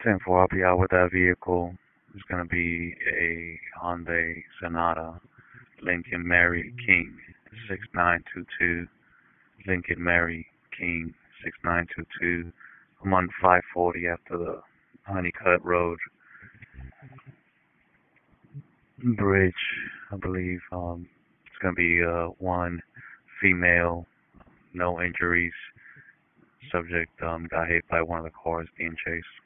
10-4, I'll be out with that vehicle. It's going to be a Hyundai Sonata Lincoln Mary King 6922. Lincoln Mary King 6922. I'm on 540 after the Honeycutt Road Bridge, I believe. It's going to be one female, no injuries. Subject got hit by one of the cars being chased.